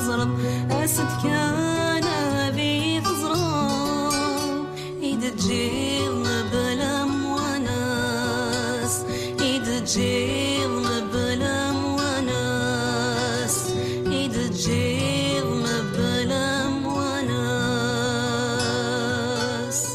ظلم أسد كان ذي تزرم يدجيل بلا مواناس يدجيل بلا مواناس يدجيل بلا مواناس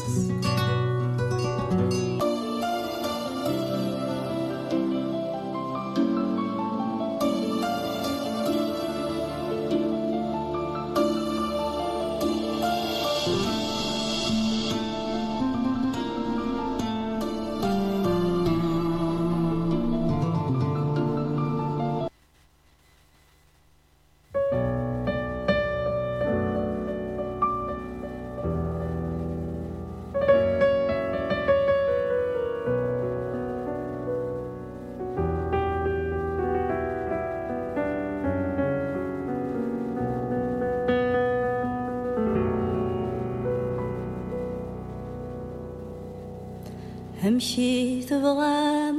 همشي تبغى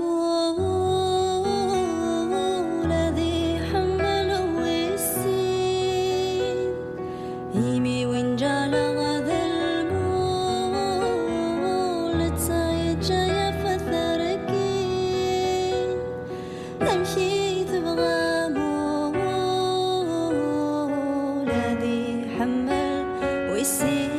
مول ذي حمل والسين يمي وين جال غذا المول تسايد جاية فثركين همشي تبغى مول ذي حمل والسين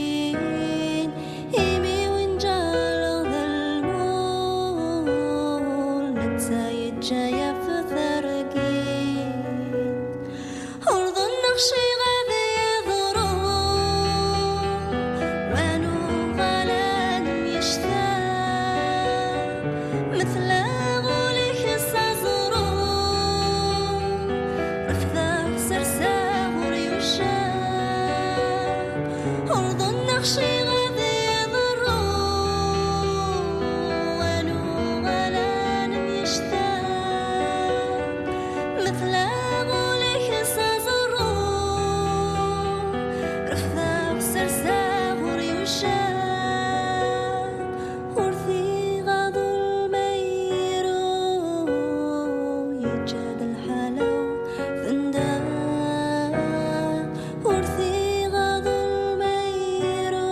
جاية في ثرقين أرض النقشي غادي يضرب وانو غلان يشتاق مثل غولي خصة زروب رفضة سرساغ وريوشاق أرض النقشي غادي يضرب وانو غلان يشتاق مثل غولي سازرو رفضة سرساغ وريوشاق ورثي غاضو الميرو يجاد الحلو فنداق ورثي غاضو الميرو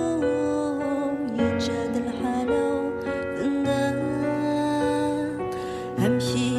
يجاد الحلو فنداق همشي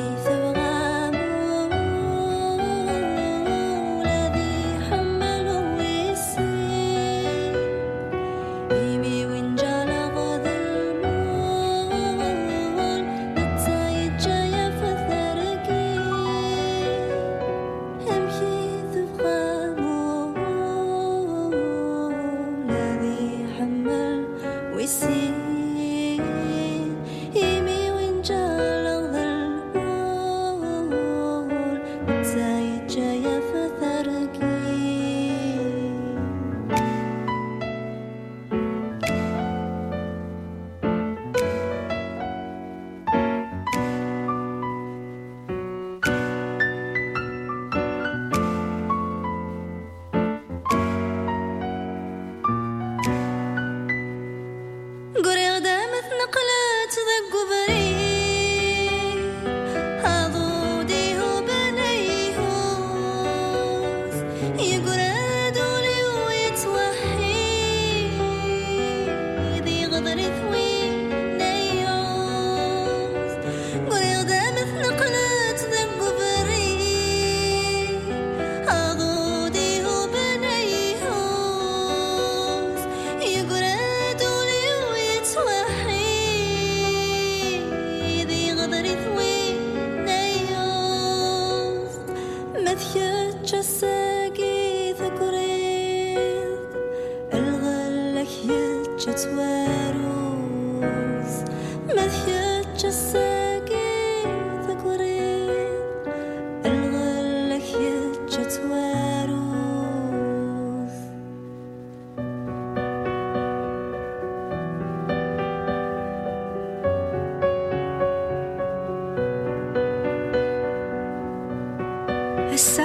هسا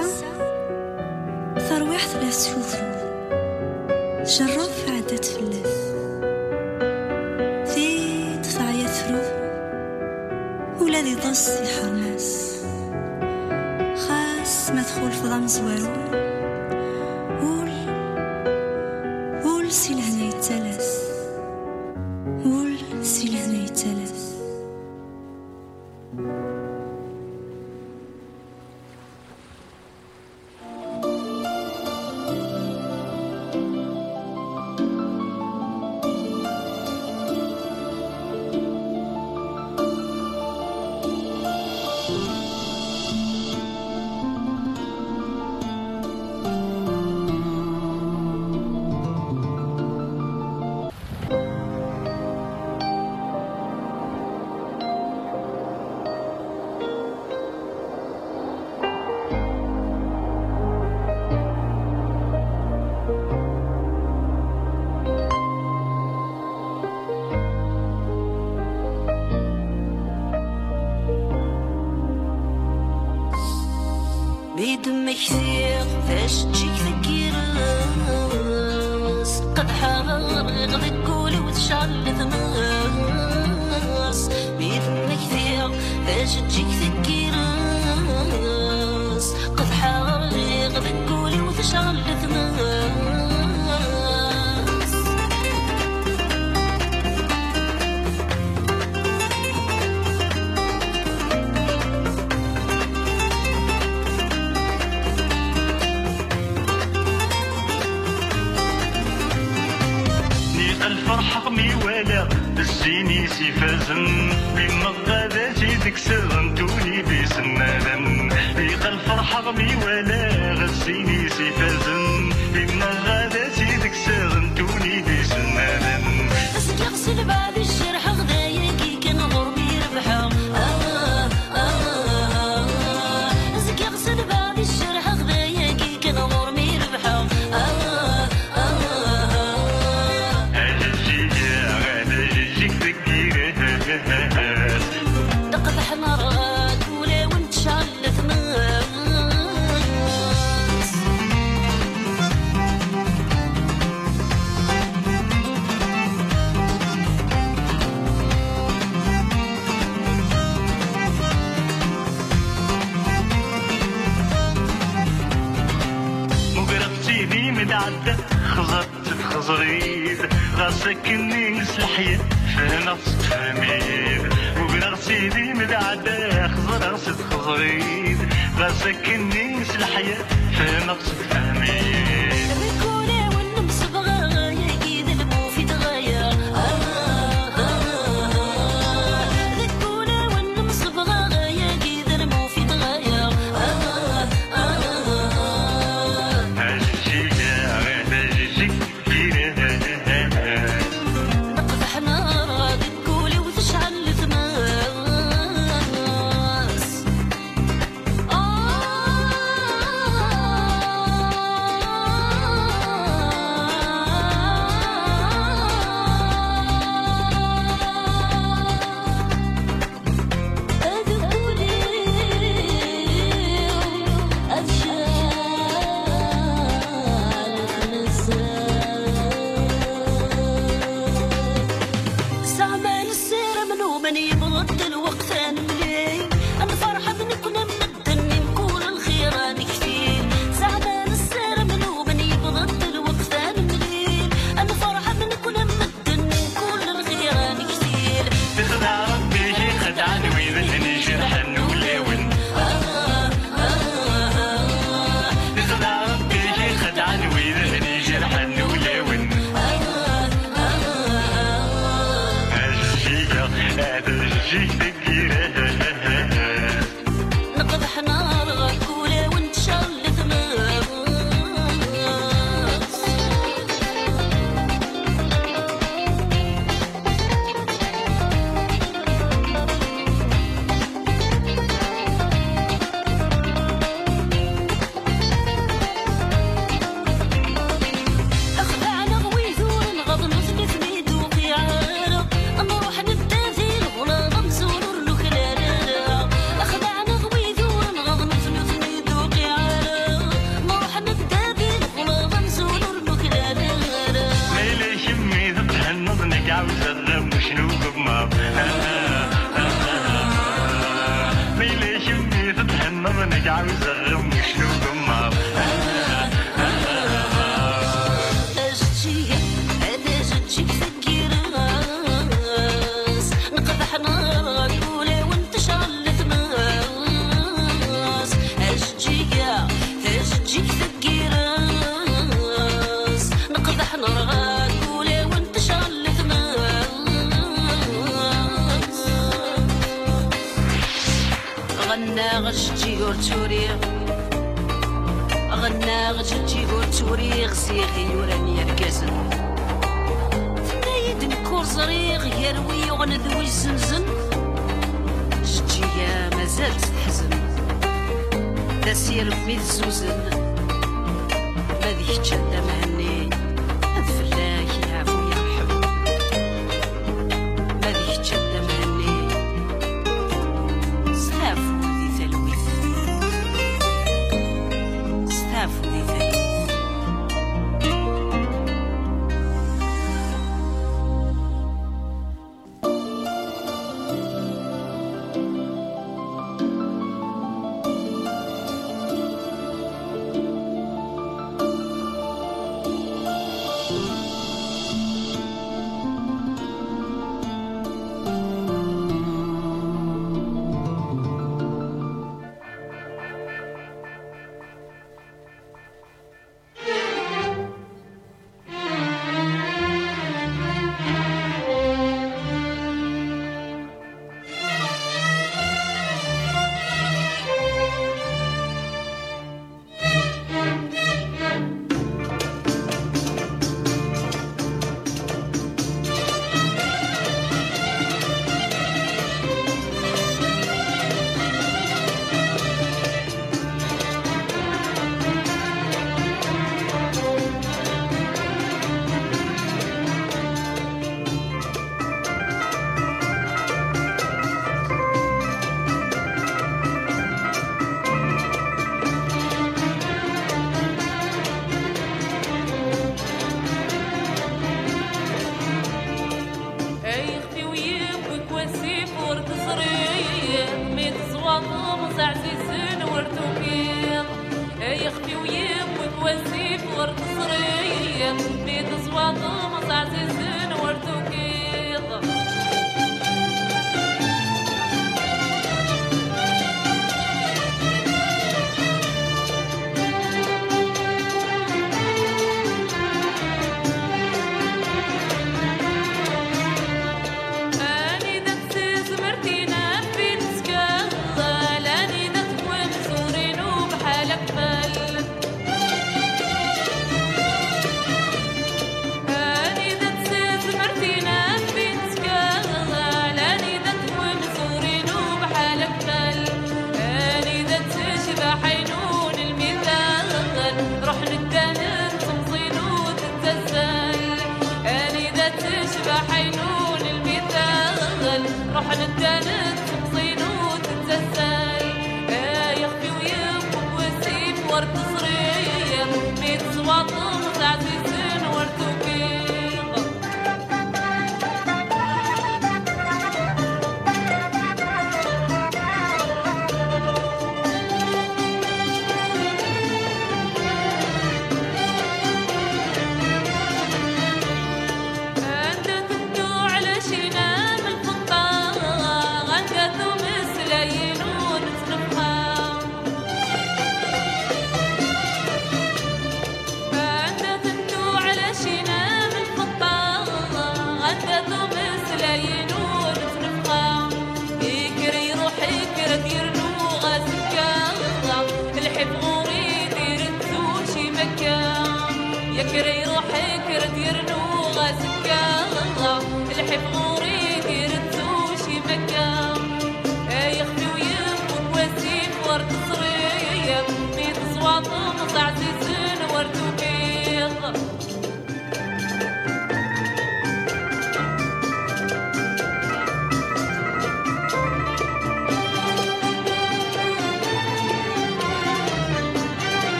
ثروح ثلاث شوفو شرف عدت فلس في دفع يثرو ولا ذي ضص يحرمس خاص مدخول في ضم نزوارو ول سي لهنا يتالاس ول سي لهنا يتالاس بيدمك ثيق فاش تجيك ذكيرس قد حرر غدك قولي وتشعل ثماس بيدمك ثيق فاش تجيك ذكيرس قد حرر غدك قولي وتشعل ثماس الفرحة ميوالا الزيني سيفازن بما غاداتي ديك سغنتوني بسنادم ليق الفرحة ميوالا الزيني سيفازن بما غاداتي ديك سغنتوني بسنادم اسك يغسل بعد الجرح غدايا كي كان غربي ربحة اسك يغسل بعد الجرح غدايا كي كان غربي ربحة دقت حمراك ولا وانت شعلت ناس مقربتي دي مدعدة خزرت بخزريد غاسك النيس الحياة فهنا تفهميد وقرصي دي مدعدة خزرت خزريد غاسك النيس الحياة فهنا تفهميد الركولة والنمس بغايا يجيد المفيد غايا الركولة والنمس بغايا يجيد المفيد غايا نقضح نار تقولي وتشعل ثماس زعمان السير منومن يبرد الوقت ملي انا فرحة نكون مدني نكون الخير كثير زعمان السير منومن يبرد الوقت ملي انا فرحة نكون مدني نكون الخير كثير تخدع ربي خدعان ويذلني جرحا ولاون تخدع ربي خدعان ويذلني جرحا ولاون هذا الشيء ذكيره نقضح نار غاكولة وانت شعل ثماس أخدعنا غويثور نغض نثلث ميدو قيعارة أما روح نبتاثي الغلا غمزون جدي قرتوري غناغ جدي قرتوري غزيغي وراني ركازن تنايد نكور زريغ يروي وغندوي الزنزن جدي يا مازال تحزن تسير في الزوزن ماذيك تشد مهني فلاك يعفو يرحم ماذيك تشد مهني ستافو ذي ثلويث ستافو ذي ثلويث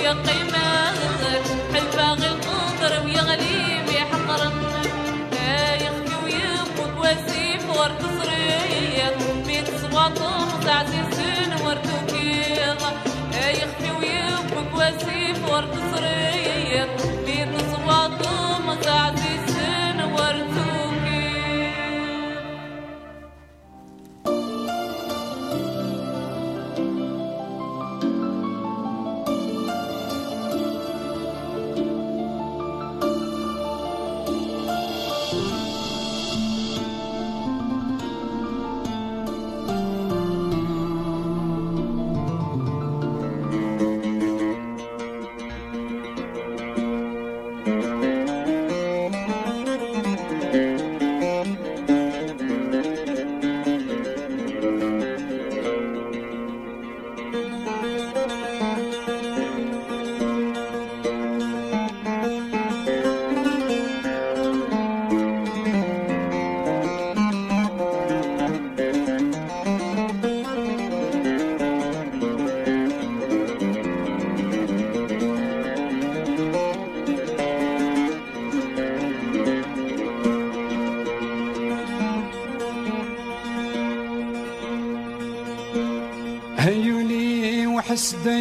هيوني وحسد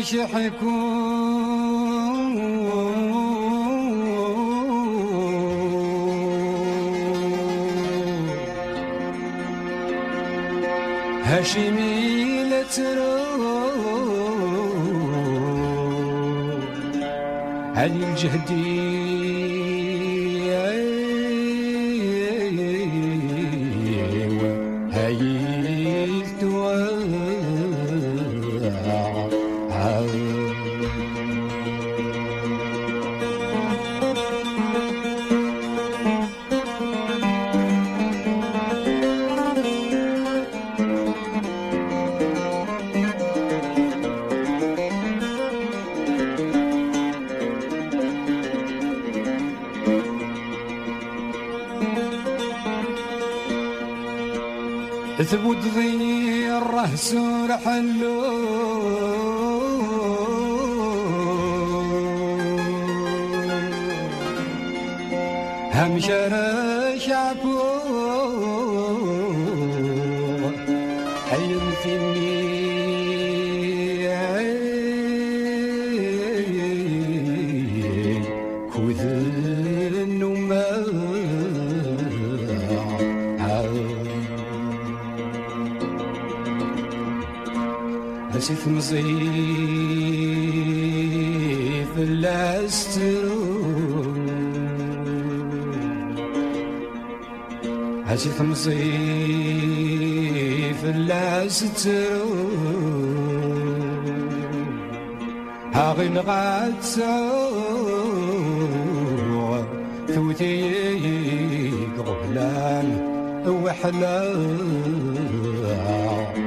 شحكون هاشمي لترو علي الجهدي ثبوت غير رهسور حلو هم شرش عفو حيم فيني كوذن وما أسف مصيف الاسترون أسف مصيف الاسترون هاغي نغاد سعور ثوتي غفلان وحلال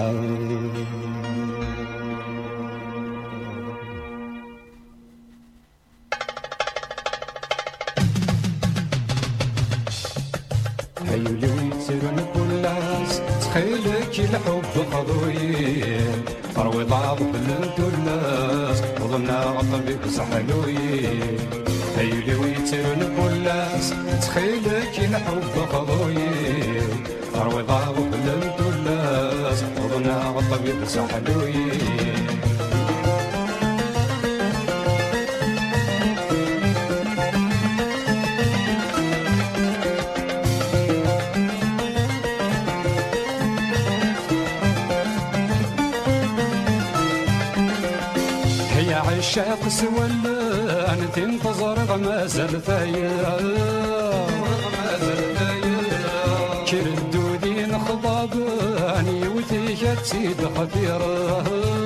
هيولي ويتسرون كلاس تخيلك الحب قضوين فروي ضعض بلنتو الناس وظلنا غطبك صحلوين هيولي ويتسرون كلاس تخيلك الحب قضوين فروي ضعض بلنتو الناس وظلنا غطبك صحلوين عشاق سولا أنا تنتظر غمازل ثايا كردو دين خضاباني وتيجت سيد خطيرة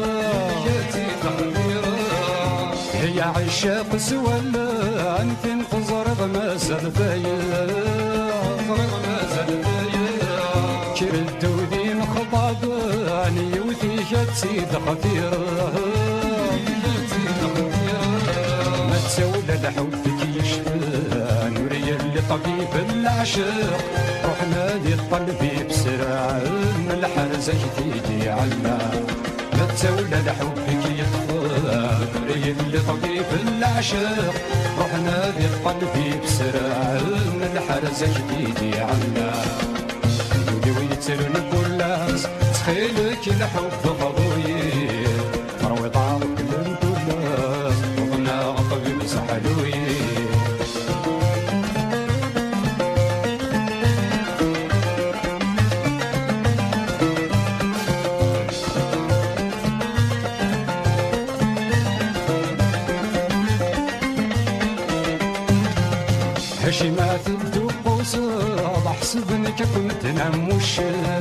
هي عشاق سولا أنا تنتظر غمازل ثايا كردو دين خضاباني وتيجت سيد خطيرة سولا لحبك يشفى نوري اللي طبيب العشق روحنا للطلبي بسرعة من الحرزة جديدي عنا ما تسولا لحبك يطفى ري اللي طبيب العشاق روحنا ذي قلبي بسرعة من الحرزة جديد يعلى ولي ويترن كل ناس تخيلك الحب غضوي فروي طارق للدنيا وغنى طبيب سحلوي هشيمات الدق وصاد احسبني كنت نموش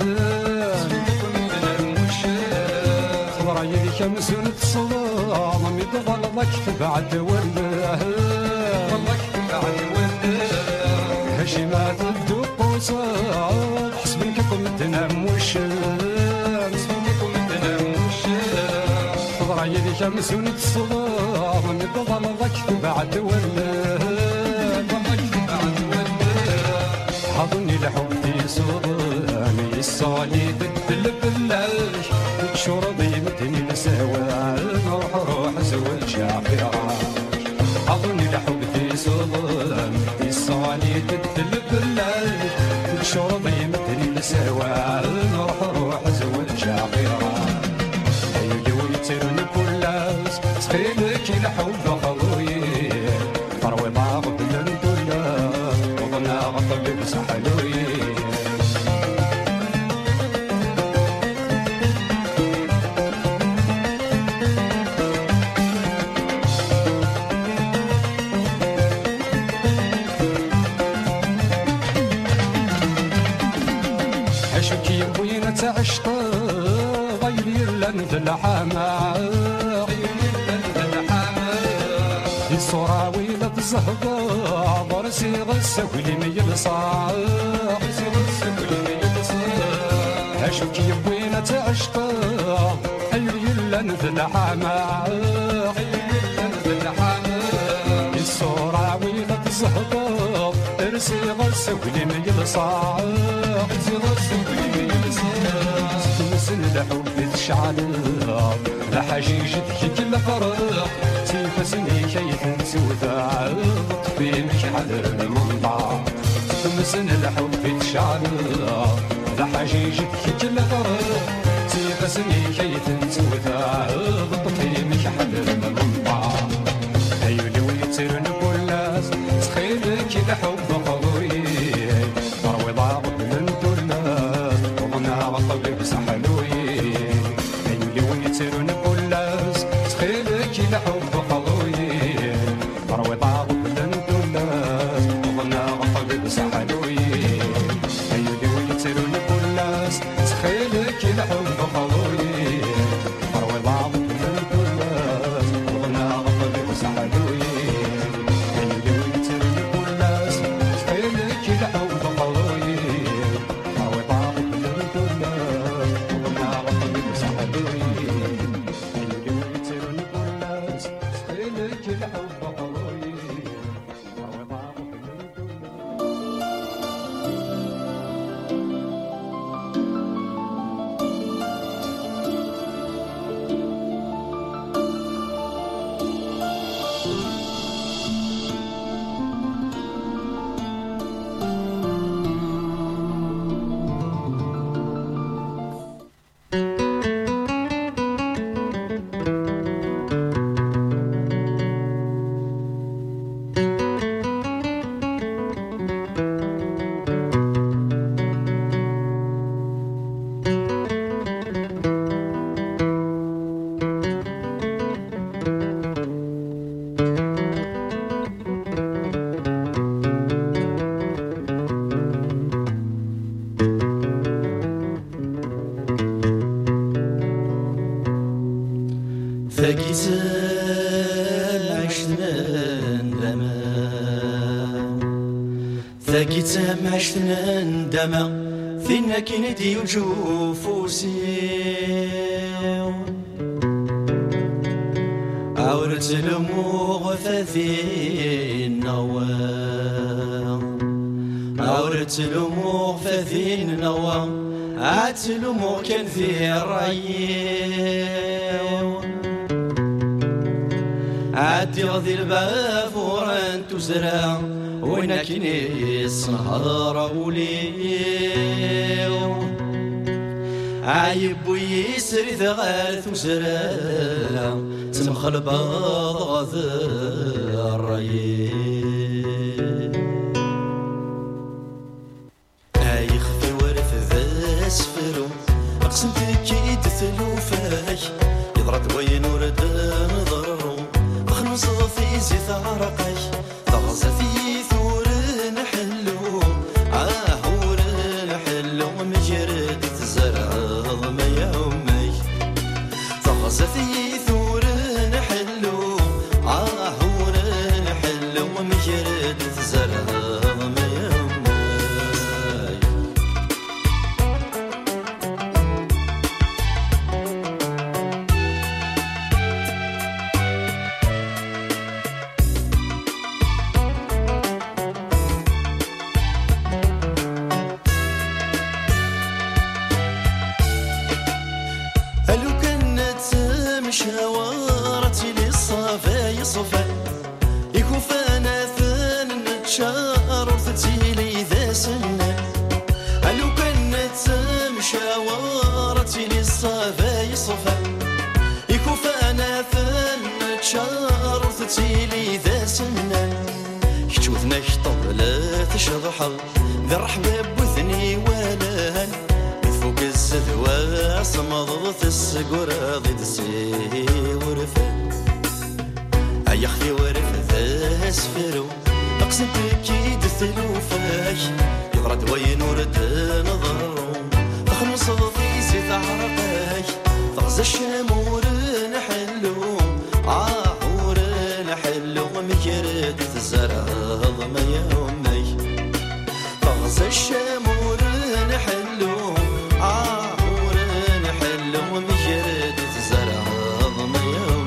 خضرا يدي كمسون تصلام ميضغل ضك بعد ولده هشيمات الدق وصاد احسبني كنت نموش خضرا يدي كمسون تصلام ميضغل ضك بعد ولده حضني الحب في صدامي الصالي تدل بالله شربي متني لسوان روح زوج شافعة حضني الحب في صدامي الصالي تدل بالله شربي متني لسوان روح زوج شافعة أيدي ويترن كل ناس تخيلك الحب خضوي فروي ضاغ بالدنيا وضنا غطب بسحلوي عشكي وين تعشت غيري لند الحما الصورة ويلة الزهقاء برسي غسة ولي ميلصا هشوكي بوينة عشقا حيري لند الحما الصورة ويلة الزهقاء برسي غسة ولي ميلصا تمسن الحب تشعل لحجيج ذيك الفرق تيفسني كيف سودا طبي مشعل المنطع تمسن الحب تشعل لحجيج ذيك الفرق تيفسني كيف سودا طبي مشعل المنطع هيولي ويترن كل ناس تخيلك الحب قضوي ضروي ضاغط من الناس وغنى وطبي بسحلوي هيولي ويترن كل ناس تخيلك الحب قضوي ضروي ضاغط من الناس وغنى وطبي بسحلوي هيولي ويترن كل ناس تخيلك الحب قضوي ضروي ضاغط من الناس وغنى وطبي بسحلوي هيولي ويترن كل ناس تخيلك الحب قضوي ضروي ضاغط من الناس وغنى وطبي بسحلوي هيولي ويترن كل ناس تخيلك الحب قضوي ضروي ضاغط من الناس ثقيت عشتنا ندما فينا كندي وجوفوسي عورت الموغ فثين نوام عورت الموغ فثين نوام عات الموغ كان في الرأي عادي غذي البافور تزرع وين كنيس نهار وليو عايب ويسري ثغال تزرع تمخل باض الريم يخفي ورث ذا سفرو أقسم تكيد ثلوفاي يضرد وين ورد نظرو بخنص في زيت عرقاي تغزى في ثور نحلو عاهور نحلو مجرد تزرع ضم يومي تغزى في ثور نحلو عاهور نحلو مجرد تزرع ضم شاورتي للصفا صفا يكوفانا ثان نتشار ورثتي لي ذا سنة لو كانت مشاورتي للصفا صفا يكوفانا ثان نتشار ورثتي لي ذا سنة كتوثنا كطبلة تشضحل ذا الرحبة بوثني والان فوق الزذوة صمضت السقورة ضد سي ورفة يخفي ورفة ذا سفرو أقسم تكيد ثلوفاي يضرد وين ورد نظرو تخلص في زيت عرقاي تغزى الشامور نحلو عاهور نحلو مجرد الزرع ضم يومي تغزى الشامور نحلو عاهور نحلو مجرد الزرع ضم يومي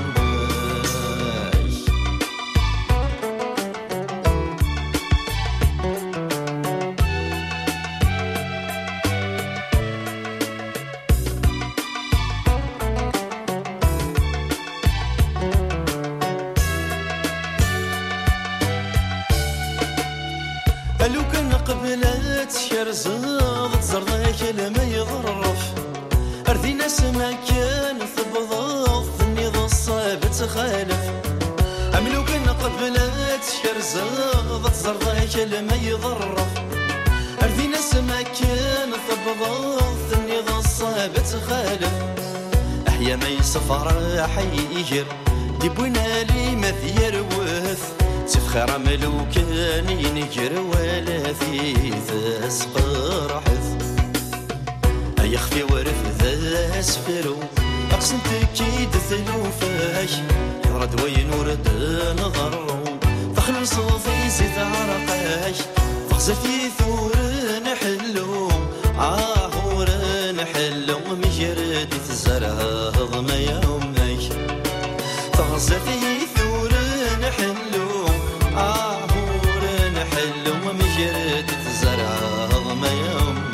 لو كان قبلت شرزاض تزرضيك لما يظرف أرضينا سما كان ثبضاض النظام الصعب تخالف أم لو كان قبلت شرزاض تزرضيك لما يظرف أرضينا سما كان ثبضاض النظام الصعب تخالف أحيا ما يصفر حيجر ديبونا لي مثير وث تفخر ملوكان ينجر ولا في ذا سقر حث يخفي ورث ذا سفرو أقسم تكيد ثلوفاي يرد وين ورد نظرو تخلص في زيت عرقاي تغزى في ثور نحلو عاهور نحلو مجرد تزرع ضم يومي تغزى في ثور نحلو عاهور نحلو مجرد تزرع ضم يومي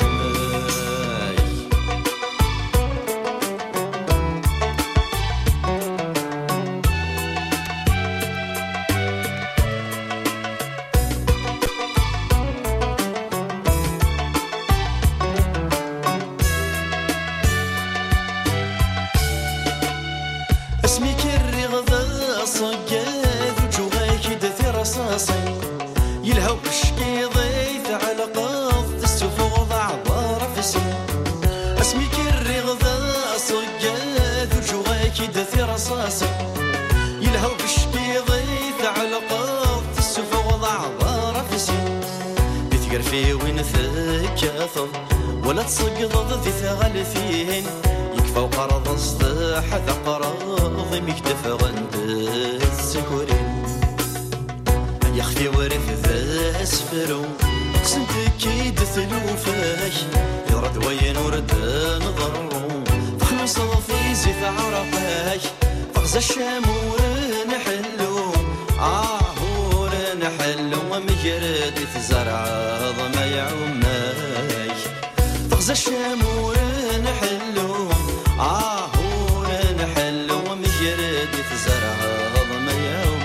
اسمي كري غضا صقاذ وجوغاك دثي رصاصي يلهو بشكي ضيث على قاض السفوغ ضع برفسي اسمي كري غضا صقاذ وجوغاك دثي رصاصي يلهو بشكي ضيث على قاض السفوغ ضع برفسي بتقر في وين ثكاثر ولا تصقض ذي ثغل فيهن فوق أرض الصداح ذا قراضي مكتف غند السكورين يخفي ورث ذا سفرو أقسم تكيد ثلوفاي يرد وين ورد نظرو تخلص في زيت عرقاي تغزى الشامور نحلو عاهور نحلو ومجرد تزرع ضم يعماي تغزى الشامور نحلو عاهور نحلو ومجرد تزرع ضم يوم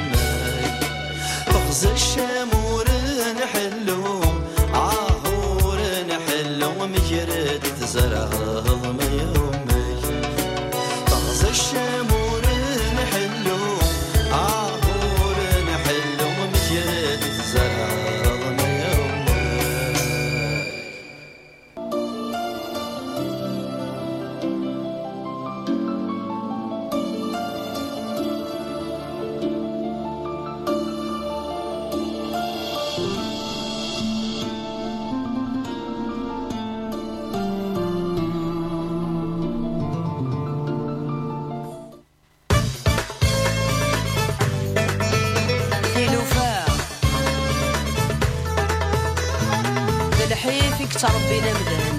تربينا مدان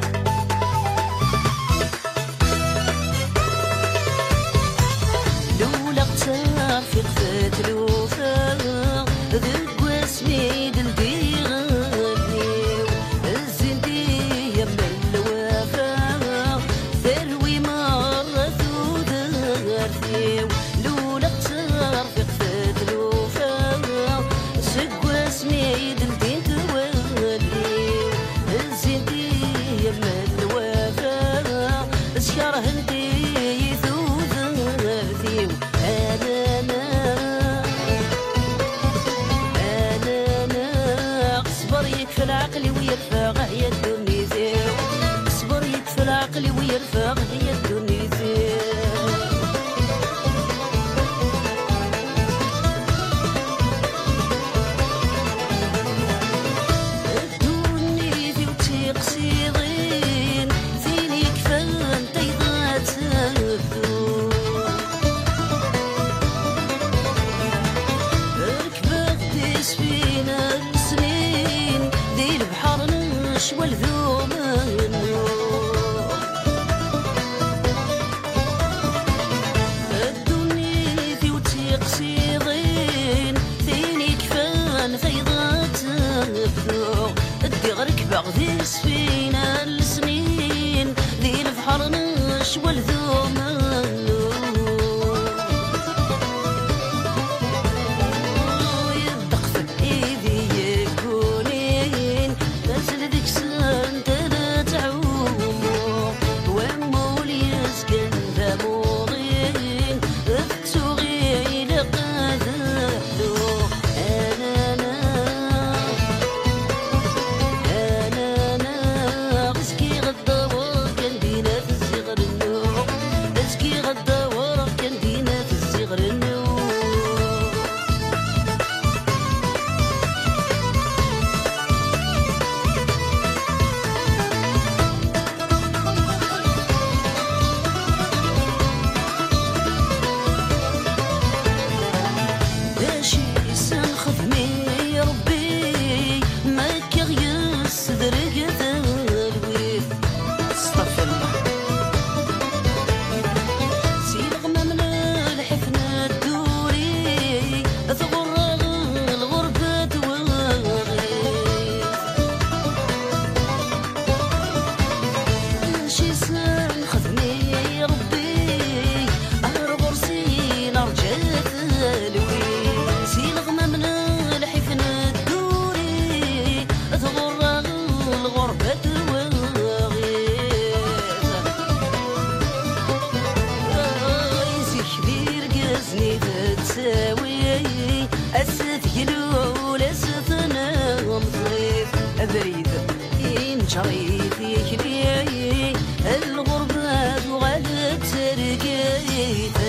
لولا اختار في قفات الوفا ذك واسمي دلدي غنيو الزندي يما الوفا ثروي مرة ودارتيو لولا اختار في قفات الوفا سك واسمي دلدي توليو الزندي يما الوفا شكره هندي يكفي العقل ويرفع هي الدنيا اصبر يكفي العقل ويرفع هي الدنيا الدنيا ذي وتيق سيضين فين يكفى انت اذا تبدو ركبت بسفينة السنين ذي البحر نشوى لذوم النور الدنيا ذي وتيق سيضين فين يكفان فيضات تبدو ادي غركبة ذي سفينة السنين ذي البحر نشوى لذوم بريد شريط يكلي الغربة وغلت سرقيت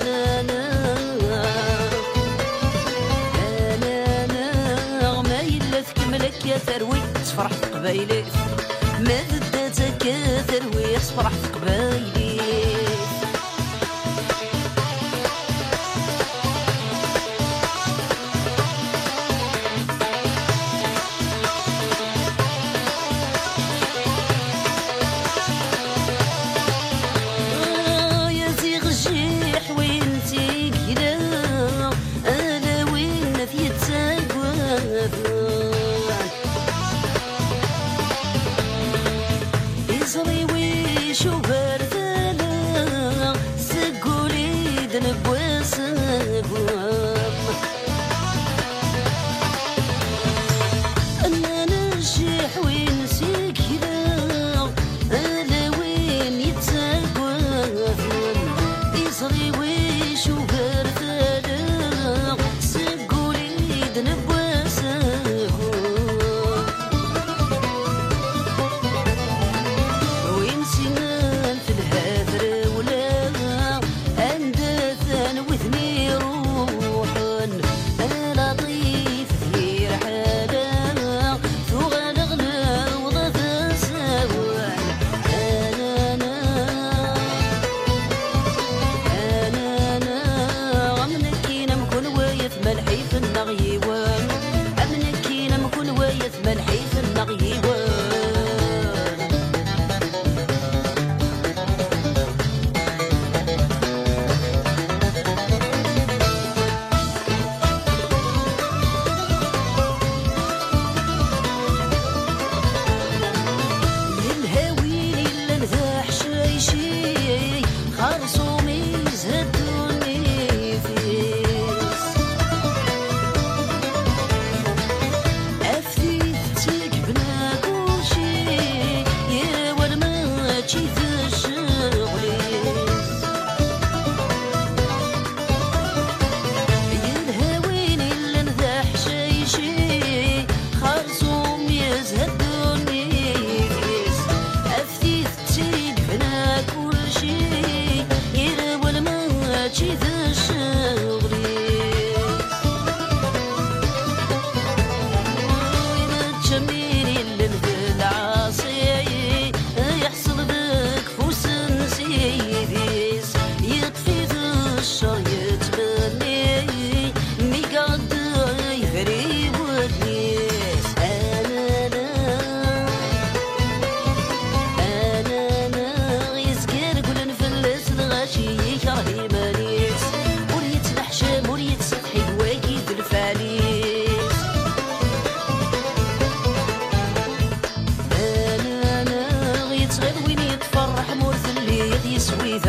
أنا ما يلف كملك يا ثروي تفرح في قبايلي ما ذدتك يا ثروي تفرح في قبايلي يزري ويشوف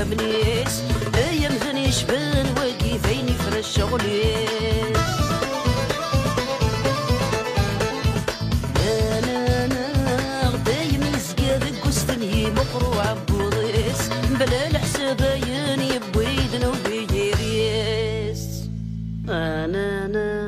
منيس ايام ثاني شبان واقي فين يفرش شغليس انا غدايم يزقى ذك وستني مقروع بوضيس بلا الحساب ياني بويدنا وبيجيريس انا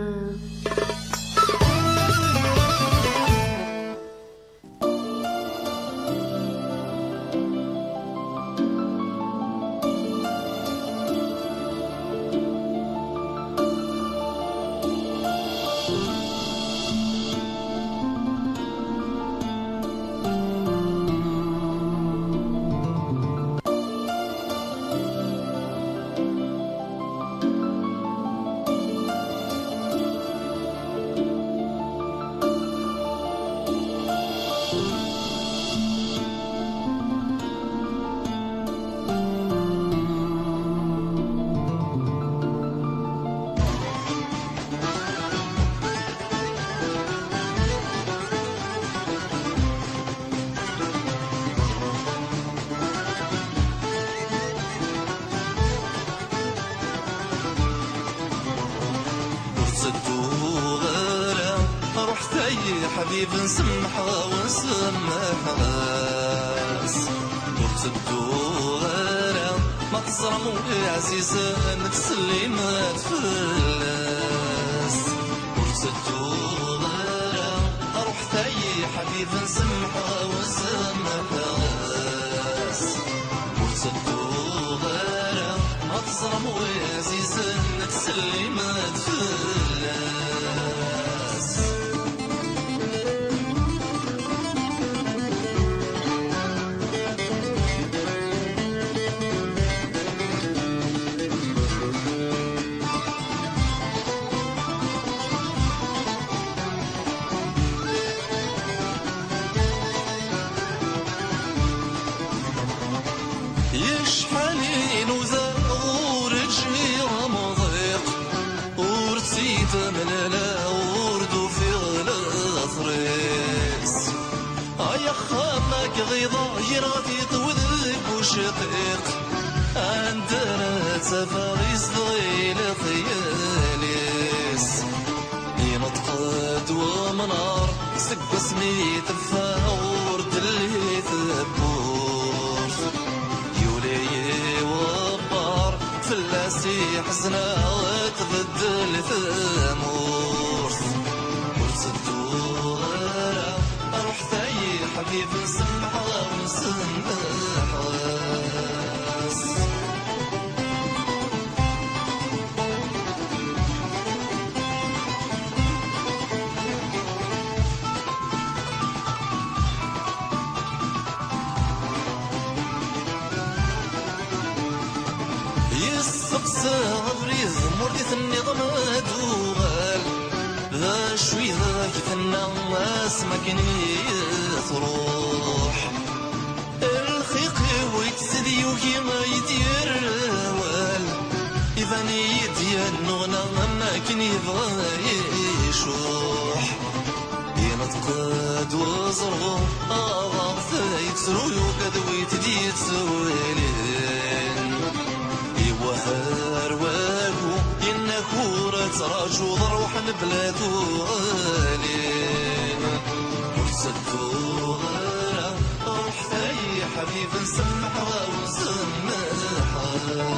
حبيب نسمحها ونسمحها وتبدو غيرها ما تزرمو يا عزيزة نفس اللي ما تفلس وتبدو غيرها روح ثاي حبيب نسمحها ونسمحها وتبدو غيرها ما تزرمو يا عزيزة نفس اللي ما تفلس يشحالين وزاور جميع مضيق ورسيت ملالا وردو في الأطريس يا خامك غيضا يرغي طوذك وشقيق عندنا تفاريس ضغيل خياليس ينطقد ومنار سق اسمي تفاور دلي ثبور فلاسي حزنا وتبدل ثمور ورسدو غيرها روح ثاي حبيب نسمحها ونسمحها صبريز مرديث النظام دوغال لا شوي ذاك الناس ما كان يروح الخيق ويتسدي وكيما يدير وال إذا نيدي النغنى ما كان يبغى يشوح ينتقد وزرغو أغاث يتسرو يوكد ويتدي تسويلين وهار واكو ينكورة تراجو ضروح نبلادو غالين ورسدو غيرها روح ثاي حبيب نسمحها ونسمحها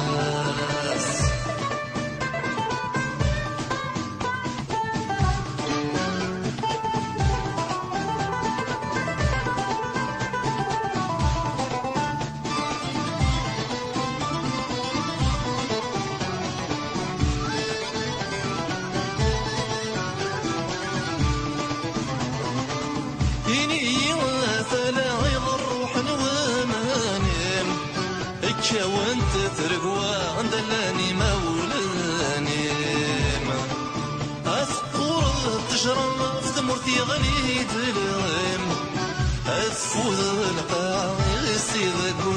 وانت ترقوا عندلاني مولاني أذكر التجرى في ثمرتي غليت الغيم أفوذ القاع يسيذ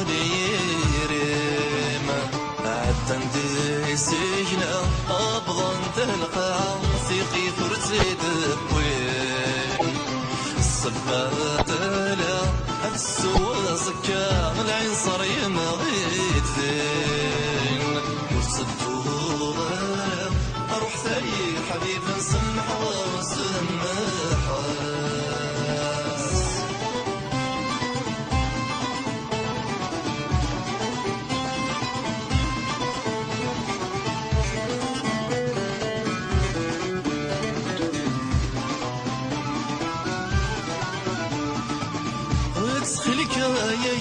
كونيريم عدندي سجنا أبغى القاع ثقي فرزيد بوين الصبات لا السوا سكا العين صار يمغيت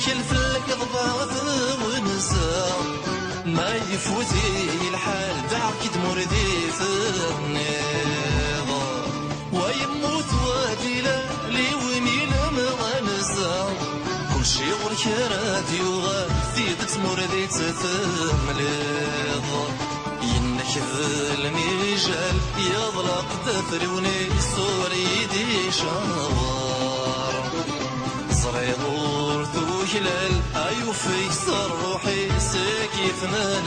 كلفلك ضباط ونسى ما يفوتي الحال دعك تمر ذي النظام ويموت وادلا لي ومين مغنسى كل شي غير راديو غادي تمر ذي تتمليض ينك الميجال يضلق دفروني سوري دي شوار صريغور ثوكلال ايو فيكسر روحي ساكيف من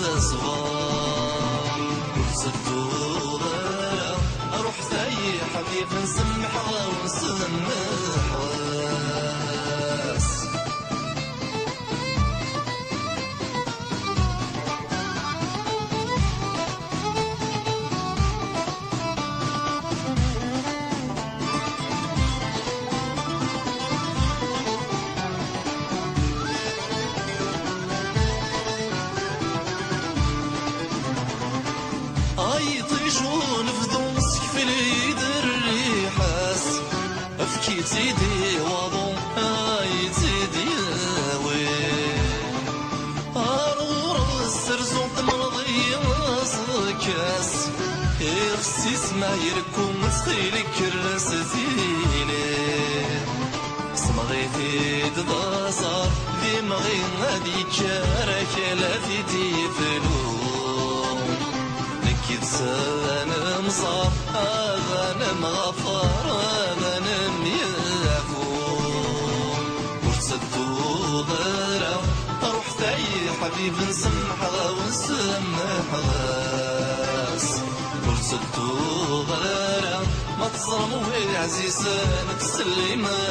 تصغار سدو غالا اروح زي حبيب نسمح ونسمح واس يطيشون فضون سكفل يدر الريحاس افكي تيدي وضو تيدي وين ارور السرزون تمرضي مصكاس يخسي سما يركم تخيلك الرسديلي سمغيتي تضاصر ذي مغي غادي كارك لا تيفلو أنا مصاب أنا مغفر أنا ميافو ورسدو غيرا أروح تاي حبيب نسمح ونسمح غاس ورسدو غيرا ما تصرمو يا عزيز نتسلي ما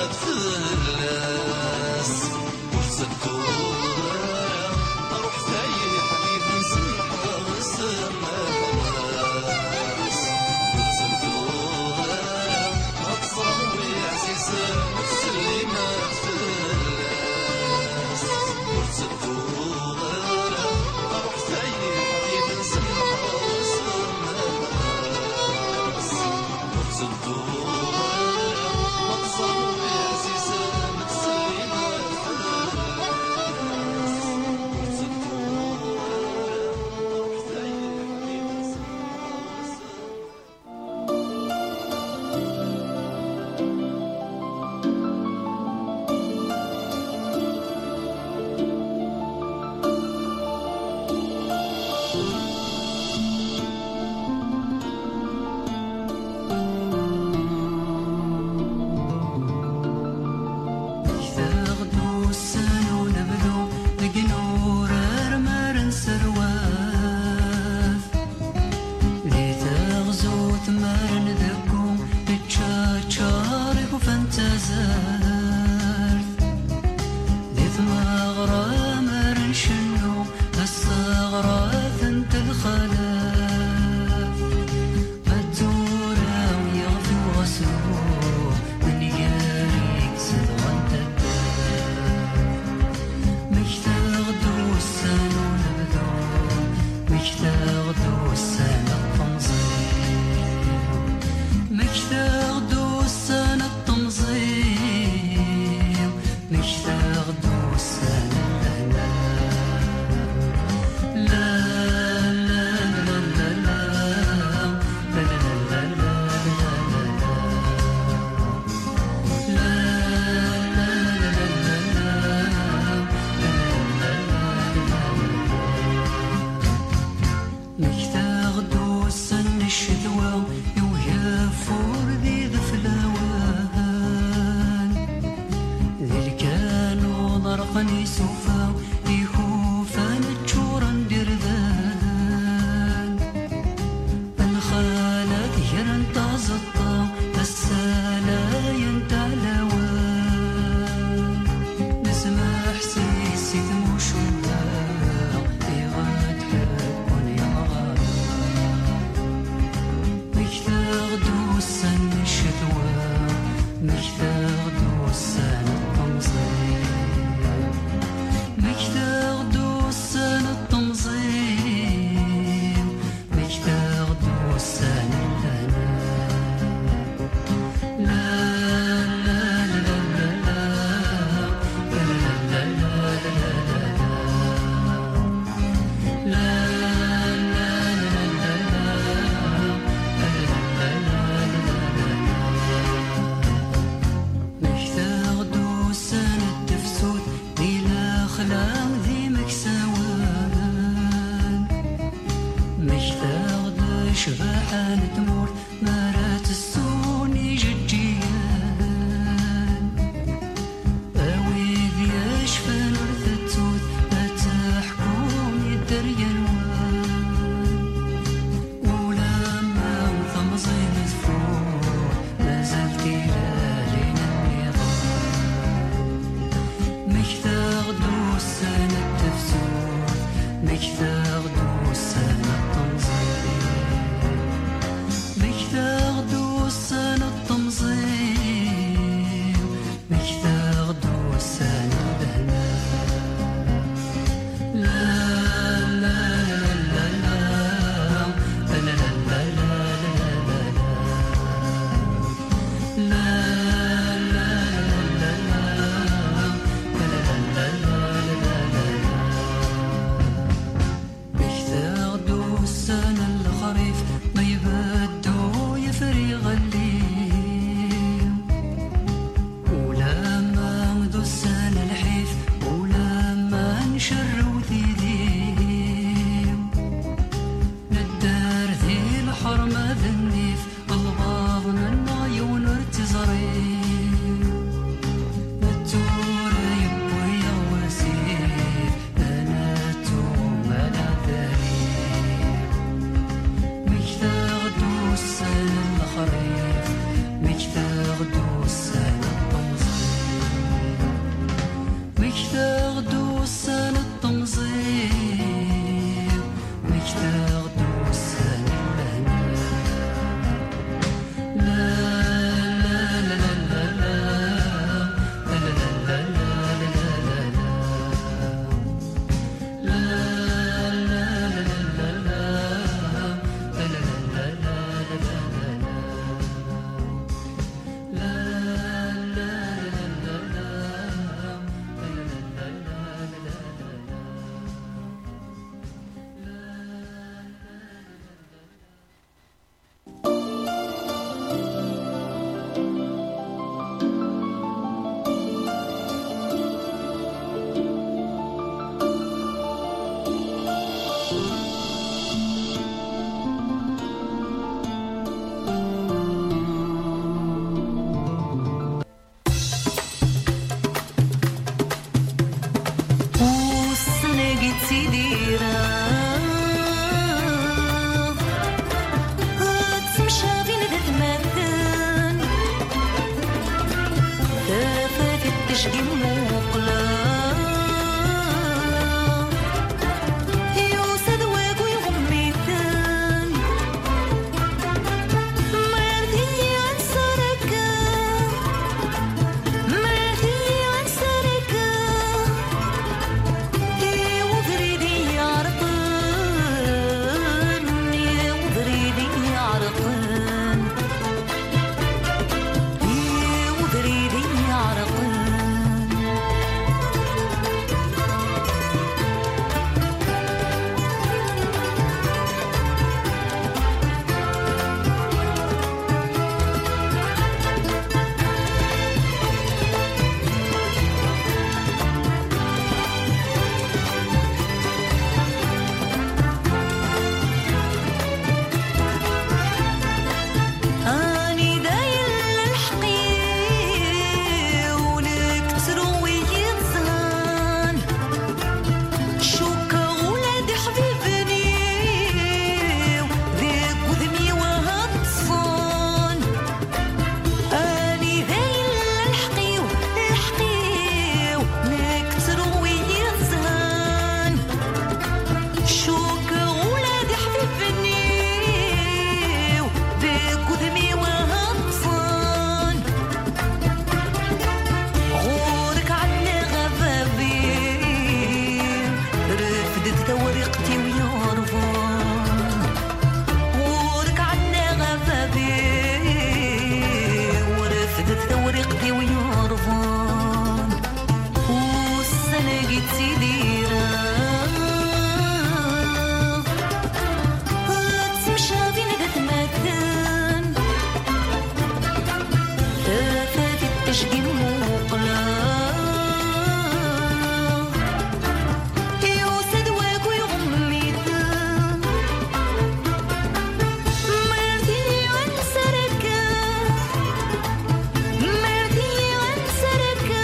تفلاس ورسدو غيرا أروح تاي حبيب نسمح ونسمح Mich تمشافين ذات ماثن تافات التشقي موقلا يوسد واقو يغميتن مرثي عن سركا مرثي عن سركا وفريدي يعرقن وفريدي يعرقن وفريدي يعرقن أني داير للحقي ونكتر ويتزان شوكا ولاد حبيبني ذيك وذمي وهتصان أني داير للحقي ونكتر ويتزان شوكا ولاد حبيبني ذيك وذمي وهتصان غورك عنا غبابي رفدت تورقتي ويرفان غورك عنا غبابي ورفدت تورقتي ويرفان والسنة قيتي ديرا تمشافين ذات ماثن تافات التشقي موقلا يوسد واقو يغميتن مرثي عن سركا مرثي عن سركا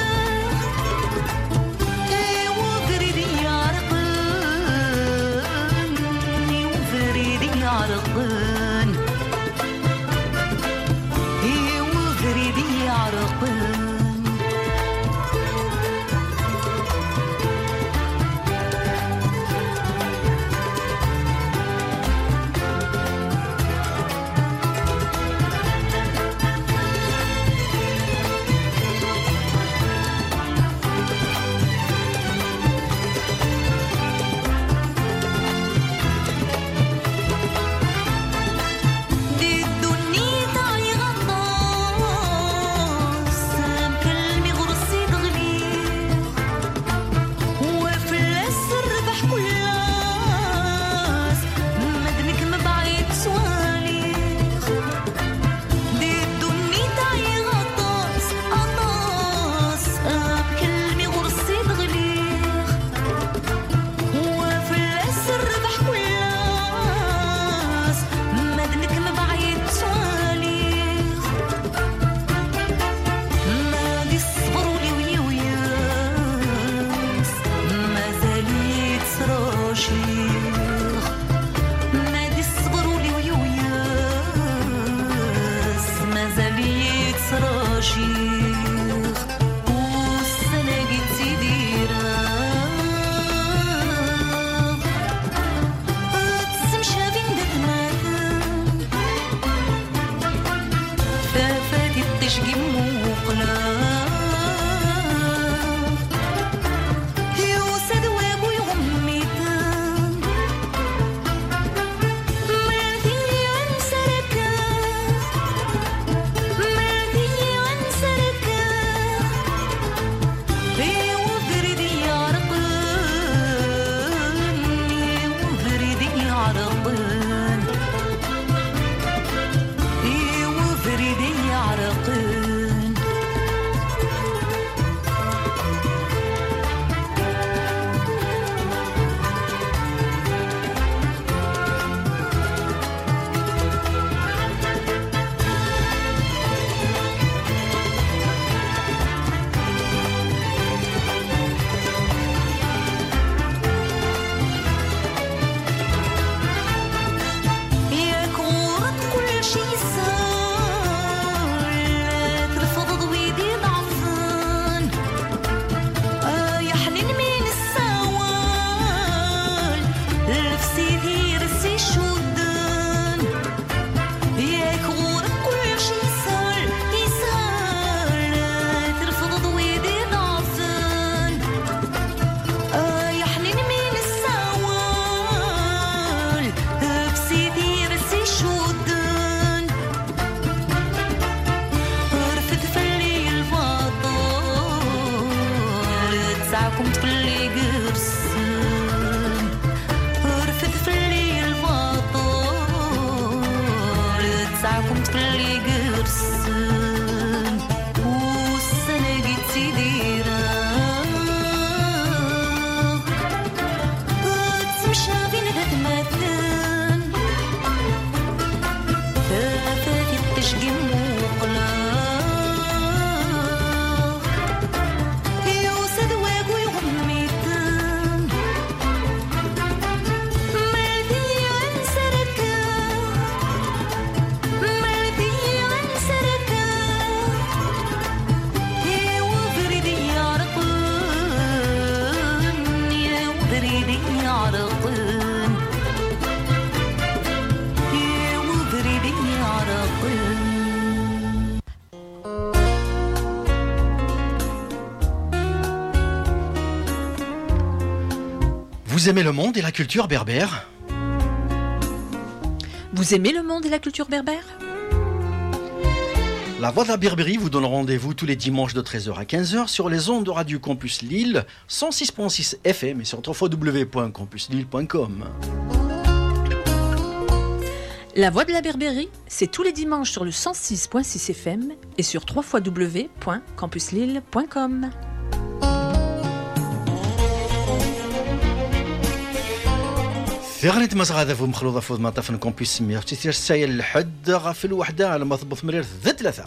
وفريدي يعرقن وفريدي يعرقن وفريدي يعرقن دي الدنيا تعي غطاس مكلمي غرسي تغليق وفلاس الربح كلاس مدنك مبعيد سواليخ دي الدنيا تعي غطاس مكلمي غرسي تغليق وفلاس الربح كلاس مدنك مبعيد سواليخ ما دي الصبر ولي وياس ما زاليت راشيخ ما دي الصبر ولي وياس ما زاليت راشيخ والسنة قيتي ديرا تمشافين ذات ماثن تافات التشقي موقلا يوسد واقو يغميتن مرثي عن سركا مرثي عن سركا وفريدي يعرقن وفريدي يعرقن وفريدي يعرقن اللي قرسن والسنة قتي ديرا تمشى بين هاد مثل ثافاتي التشقي موقلا يوسد واقو يغميتن مالذي عنسركا مالذي عنسركا يا وبريدي يعرقن يا وبريدي يعرقن يا وبريدي يعرقن. Vous aimez le monde et la culture berbère? Vous aimez le monde et la culture berbère? La Voix de la Berbérie vous donne rendez-vous tous les dimanches de 13h à 15h sur les ondes de Radio Campus Lille, 106.6 FM et sur www.campuslille.com. La Voix de la Berbérie, c'est tous les dimanches sur le 106.6 FM et sur www.campuslille.com. ثغنت مزغادة في مخلوطة في منطقة كومبوس سمية في تيسير السايل الحد غافل وحدة على ما ثبط مرير ذا ثلاثة.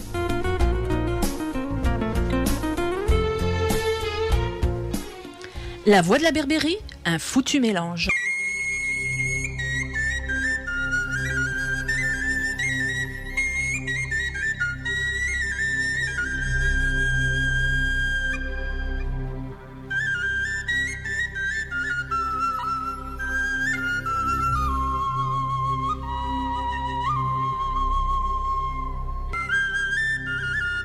La Voix de la Berbérie, un foutu mélange.